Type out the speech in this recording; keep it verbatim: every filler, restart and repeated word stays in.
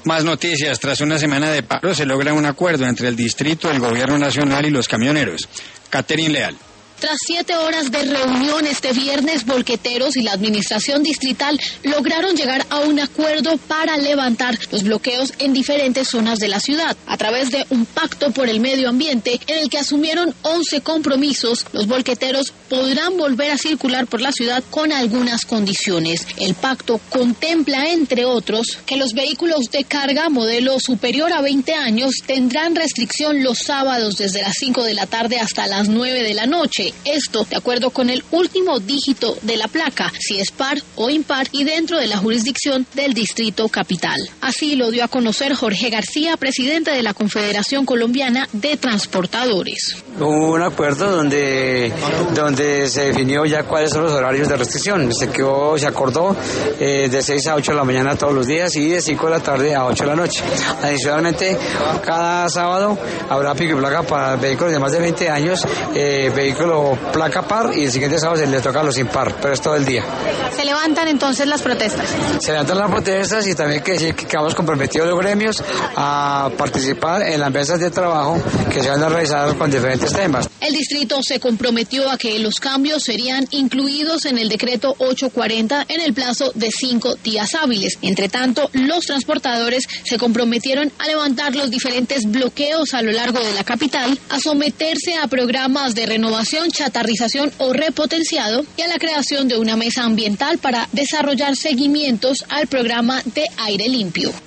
Más noticias. Tras una semana de paro se logra un acuerdo entre el distrito, el gobierno nacional y los camioneros. Catherine Leal. Tras siete horas de reunión este viernes, volqueteros y la administración distrital lograron llegar a un acuerdo para levantar los bloqueos en diferentes zonas de la ciudad. A través de un pacto por el medio ambiente en el que asumieron once compromisos, los volqueteros podrán volver a circular por la ciudad con algunas condiciones. El pacto contempla, entre otros, que los vehículos de carga modelo superior a veinte años tendrán restricción los sábados desde las cinco de la tarde hasta las nueve de la noche. Esto de acuerdo con el último dígito de la placa, si es par o impar y dentro de la jurisdicción del Distrito Capital. Así lo dio a conocer Jorge García, presidente de la Confederación Colombiana de Transportadores. Hubo un acuerdo donde, donde se definió ya cuáles son los horarios de restricción. Se quedó, se acordó eh, de seis a ocho de la mañana todos los días y de cinco de la tarde a ocho de la noche. Adicionalmente, cada sábado habrá pico y placa para vehículos de más de veinte años, eh, vehículos placa par y el siguiente sábado se le toca a los impar, pero es todo el día. ¿Se levantan entonces las protestas? Se levantan las protestas y también que decir que hemos comprometido los gremios a participar en las mesas de trabajo que se van a realizar con diferentes temas. El distrito se comprometió a que los cambios serían incluidos en el decreto ochocientos cuarenta en el plazo de cinco días hábiles. Entre tanto, los transportadores se comprometieron a levantar los diferentes bloqueos a lo largo de la capital, a someterse a programas de renovación, chatarrización o repotenciado y a la creación de una mesa ambiental para desarrollar seguimientos al programa de aire limpio.